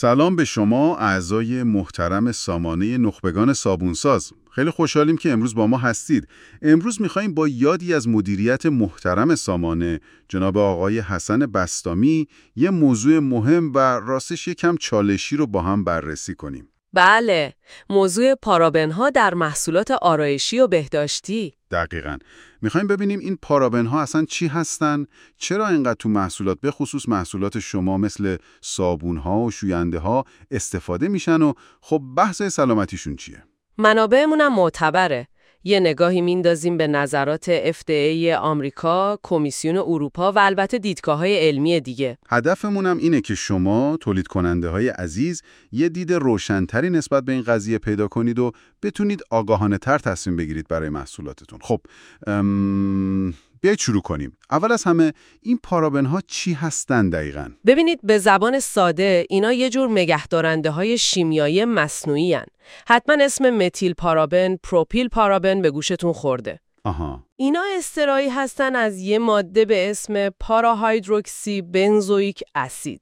سلام به شما اعضای محترم سامانه نخبگان صابونساز. خیلی خوشحالیم که امروز با ما هستید. امروز می‌خوایم با یادی از مدیریت محترم سامانه جناب آقای حسن بسطامی یه موضوع مهم و راستش یکم چالشی رو با هم بررسی کنیم. بله، موضوع پارابن‌ها در محصولات آرایشی و بهداشتی. دقیقاً. می‌خوایم ببینیم این پارابن‌ها اصلاً چی هستن؟ چرا اینقدر تو محصولات به خصوص محصولات شما مثل صابون‌ها و شوینده‌ها استفاده میشن و خب بحث سلامتیشون چیه؟ منابعمون هم معتبره. یه نگاهی میندازیم به نظرات FDA آمریکا، کمیسیون اروپا و البته دیدگاه‌های علمی دیگه. هدفمون هم اینه که شما تولید کننده های عزیز یه دید روشن‌تری نسبت به این قضیه پیدا کنید و بتونید آگاهانه تر تصمیم بگیرید برای محصولاتتون. خب بیایید شروع کنیم. اول از همه این پارابن‌ها چی هستن دقیقاً؟ ببینید به زبان ساده اینا یه جور نگهدارنده‌های شیمیایی مصنوعی هن. حتما اسم متیل پارابن، پروپیل پارابن به گوشتون خورده. آها. اینا استرایی هستن از یه ماده به اسم پاراهایدروکسی بنزوئیک اسید.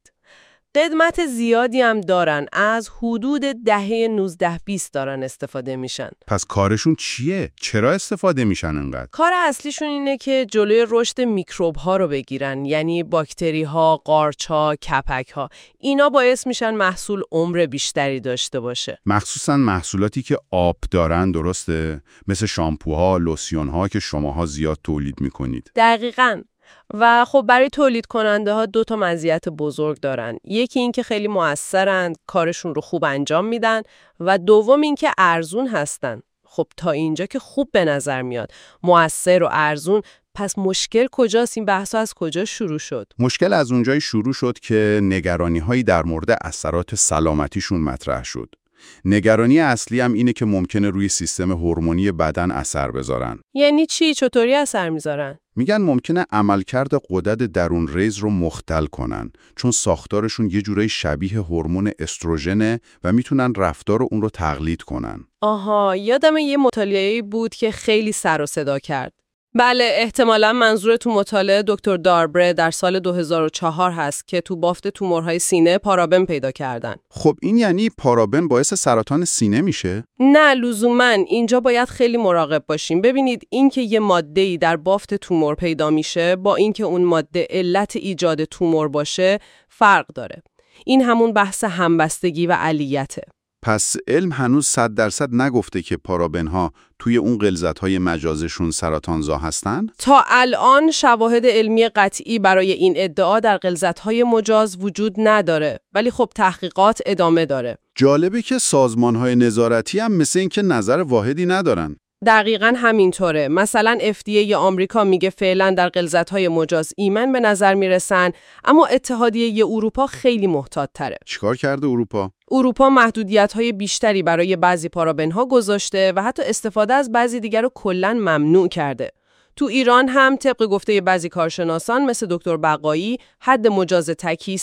قدمت زیادی هم دارن، از حدود دهه 19-20 دارن استفاده میشن. پس کارشون چیه؟ چرا استفاده میشن انقدر؟ کار اصلیشون اینه که جلوی رشد میکروب ها رو بگیرن، یعنی باکتری ها، قارچ ها، کپک ها. اینا باعث میشن محصول عمر بیشتری داشته باشه. مخصوصاً محصولاتی که آب دارن، درسته؟ مثل شامپوها، لوسیون‌ها که شماها زیاد تولید میکنید. دقیقاً. و خب برای تولید کننده ها 2 مزیت بزرگ دارن. یکی این که خیلی مؤثرن، کارشون رو خوب انجام میدن و دوم این که ارزون هستن. خب تا اینجا که خوب به نظر میاد. مؤثر و ارزون، پس مشکل کجاست؟ این بحث از کجا شروع شد؟ مشکل از اونجایی شروع شد که نگرانی‌هایی در مورد اثرات سلامتیشون مطرح شد. نگرانی اصلی هم اینه که ممکنه روی سیستم هورمونی بدن اثر بذارن. یعنی چی؟ چطوری اثر میذارن؟ میگن ممکنه عملکرد غدد درون ریز رو مختل کنن، چون ساختارشون یه جورایی شبیه هورمون استروژنه و میتونن رفتار اون رو تقلید کنن. آها، یادم یه مطالعه‌ای بود که خیلی سر و صدا کرد. بله، احتمالاً منظور تو مطالعه دکتر داربره در سال 2004 هست که تو بافت تومورهای سینه پارابن پیدا کردن. خب این یعنی پارابن باعث سرطان سینه میشه؟ نه لزوماً، اینجا باید خیلی مراقب باشیم. ببینید این که یه ماده‌ای در بافت تومور پیدا میشه با اینکه اون ماده علت ایجاد تومور باشه فرق داره. این همون بحث همبستگی و علیته. پس علم هنوز 100% نگفته که پارابن‌ها توی اون غلظت‌های مجازشون سرطانزا هستن؟ تا الان شواهد علمی قطعی برای این ادعا در غلظت‌های مجاز وجود نداره، ولی خب تحقیقات ادامه داره. جالبه که سازمان‌های نظارتی هم مثل این که نظر واحدی ندارن. دقیقاً همینطوره. مثلا FDA آمریکا میگه فعلا در غلظت‌های مجاز ایمن به نظر میرسن، اما اتحادیه اروپا خیلی محتاط تره. چیکار کرده اروپا؟ اروپا محدودیت‌های بیشتری برای بعضی پارابن‌ها گذاشته و حتی استفاده از بعضی دیگر رو کلاً ممنوع کرده. تو ایران هم طبق گفته بعضی کارشناسان مثل دکتر بقایی حد مجاز تکی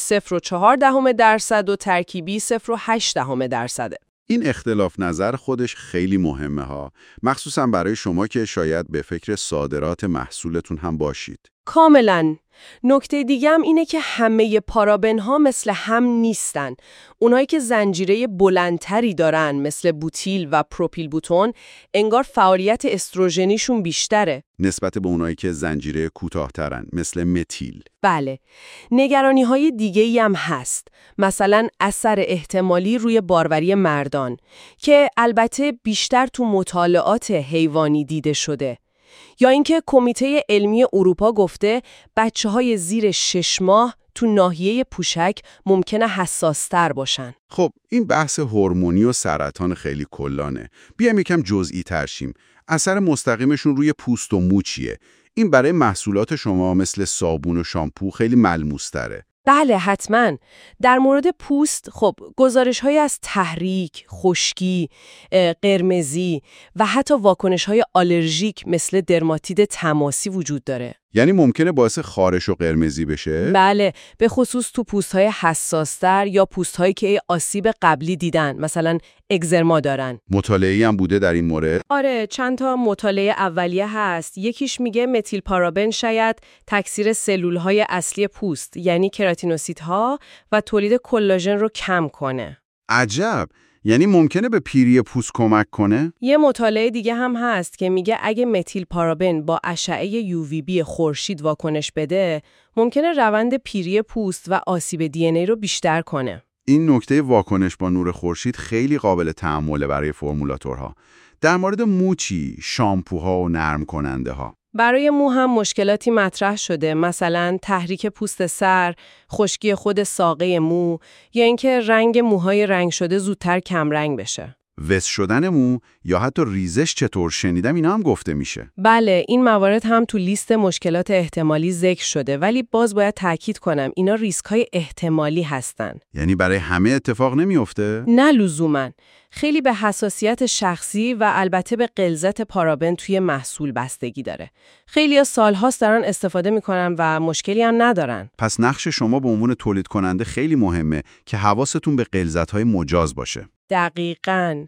0.4% و ترکیبی 0.8%. این اختلاف نظر خودش خیلی مهمه ها، مخصوصا برای شما که شاید به فکر صادرات محصولتون هم باشید. کاملاً. نکته دیگه هم اینه که همه پارابن‌ها مثل هم نیستن. اونایی که زنجیره بلندتری دارن مثل بوتیل و پروپیل بوتون انگار فعالیت استروژنیشون بیشتره نسبت به اونایی که زنجیره کوتاه‌ترن مثل متیل. بله. نگرانی‌های دیگه‌ای هم هست. مثلا اثر احتمالی روی باروری مردان که البته بیشتر تو مطالعات حیوانی دیده شده. یا اینکه کمیته علمی اروپا گفته بچه‌های زیر 6 ماه تو ناحیه پوشک ممکنه حساس‌تر باشن. خب این بحث هورمونی و سرطان خیلی کلانه. بیایم یکم جزئی تر شیم. اثر مستقیمشون روی پوست و مو چیه؟ این برای محصولات شما مثل صابون و شامپو خیلی ملموس‌تره. بله حتما. در مورد پوست خب گزارش‌هایی از تحریک، خشکی، قرمزی و حتی واکنش‌های آلرژیک مثل درماتید تماسی وجود داره. یعنی ممکنه باعث خارش و قرمزی بشه؟ بله، به خصوص تو پوست‌های حساس‌تر یا پوست‌هایی که آسیب قبلی دیدن، مثلا اگزرما دارن. مطالعه‌ای هم بوده در این مورد؟ آره، چند تا مطالعه اولیه هست. یکیش میگه متیل پارابن شاید تکثیر سلول‌های اصلی پوست، یعنی کراتینوسیت‌ها و تولید کلاژن رو کم کنه. عجب، یعنی ممکنه به پیری پوست کمک کنه؟ یه مطالعه دیگه هم هست که میگه اگه متیل پارابن با اشعه UVB خورشید واکنش بده، ممکنه روند پیری پوست و آسیب DNA رو بیشتر کنه. این نکته واکنش با نور خورشید خیلی قابل تأمله برای فرمولاتورها. در مورد مو چی؟ شامپوها و نرم کننده ها. برای مو هم مشکلاتی مطرح شده، مثلا تحریک پوست سر، خشکی خود ساقه مو یا اینکه رنگ موهای رنگ شده زودتر کمرنگ بشه. وس شدن مو یا حتی ریزش چطور؟ شنیدم اینا هم گفته میشه. بله، این موارد هم تو لیست مشکلات احتمالی ذکر شده، ولی باز باید تاکید کنم اینا ریسک‌های احتمالی هستن. یعنی برای همه اتفاق نمیفته؟ نه لزوماً. خیلی به حساسیت شخصی و البته به غلظت پارابن توی محصول بستگی داره. خیلی‌ها سال‌هاست دارن استفاده می‌کنن و مشکلی هم ندارن. پس نقش شما به عنوان تولید کننده خیلی مهمه که حواستون به غلظت‌های مجاز باشه. دقیقاً.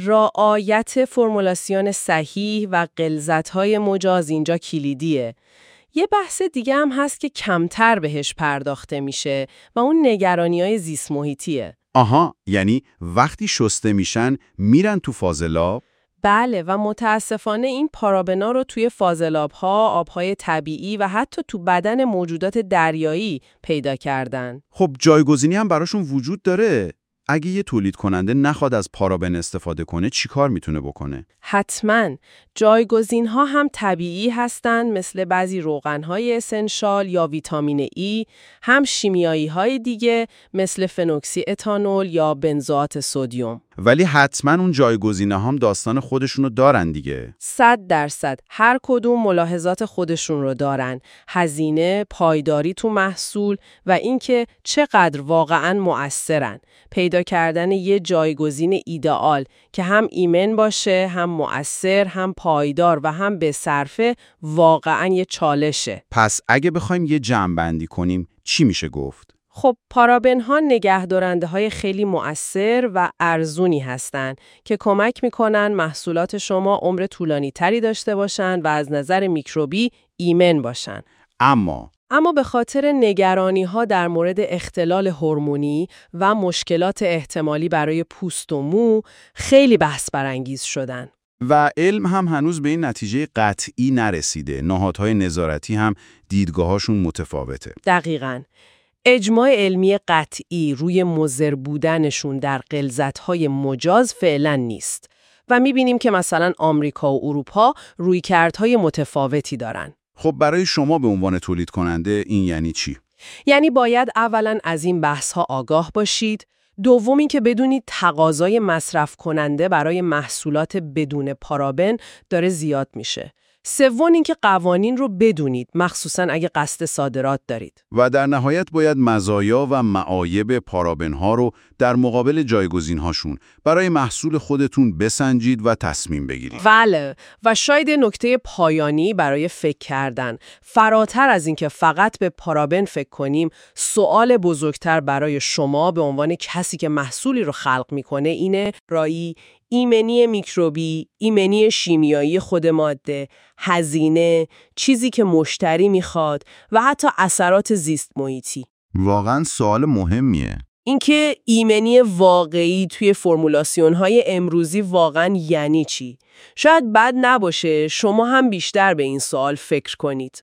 رعایت فرمولاسیون صحیح و غلظت‌های مجاز اینجا کلیدیه. یه بحث دیگه هم هست که کمتر بهش پرداخته میشه و اون نگرانی‌های زیست محیطیه. آها، یعنی وقتی شسته میشن میرن تو فاضلاب؟ بله، و متاسفانه این پارابنا رو توی فاضلاب‌ها، آب‌های طبیعی و حتی تو بدن موجودات دریایی پیدا کردن. خب جایگزینی هم براشون وجود داره. اگه یه تولید کننده نخواد از پارابن استفاده کنه چی کار میتونه بکنه؟ حتماً. جایگزین‌ها هم طبیعی هستن، مثل بعضی روغن‌های اسنشال یا ویتامین ای، هم شیمیایی‌های دیگه مثل فنوکسی اتانول یا بنزوات سدیم. ولی حتما اون جایگزینه هم داستان خودشونو دارن دیگه. 100%. هر کدوم ملاحظات خودشون رو دارن. هزینه، پایداری تو محصول و اینکه چقدر واقعاً مؤثرن. پیدا کردن یه جایگزین ایدئال که هم ایمن باشه، هم مؤثر، هم پایدار و هم به صرفه واقعاً یه چالشه. پس اگه بخوایم یه جمع‌بندی کنیم چی میشه گفت؟ خب پارابن‌ها نگهدارنده‌های خیلی مؤثر و ارزونی هستن که کمک میکنن محصولات شما عمر طولانی تری داشته باشن و از نظر میکروبی ایمن باشن. اما به خاطر نگرانی‌ها در مورد اختلال هورمونی و مشکلات احتمالی برای پوست و مو خیلی بحث برانگیز شدن. و علم هم هنوز به این نتیجه قطعی نرسیده. نهادهای نظارتی هم دیدگاهاشون متفاوته. دقیقاً. اجماع علمی قطعی روی مضر بودنشون در غلظت‌های مجاز فعلا نیست و می‌بینیم که مثلا آمریکا و اروپا رویکردهای متفاوتی دارن. خب برای شما به عنوان تولید کننده این یعنی چی؟ یعنی باید اولا از این بحث‌ها آگاه باشید، دوم این که بدونید تقاضای مصرف کننده برای محصولات بدون پارابن داره زیاد میشه. سوم این که قوانین رو بدونید، مخصوصاً اگه قصد صادرات دارید. و در نهایت باید مزایا و معایب پارابن‌ها رو در مقابل جایگزین‌هاشون برای محصول خودتون بسنجید و تصمیم بگیرید. بله، و شاید نکته پایانی برای فکر کردن، فراتر از این که فقط به پارابن فکر کنیم، سوال بزرگتر برای شما به عنوان کسی که محصولی رو خلق میکنه اینه: رایی، ایمنی میکروبی، ایمنی شیمیایی خود ماده، هزینه، چیزی که مشتری میخواد و حتی اثرات زیست محیطی. واقعا سوال مهمیه. اینکه ایمنی واقعی توی فرمولاسیون‌های امروزی واقعا یعنی چی؟ شاید بد نباشه شما هم بیشتر به این سوال فکر کنید.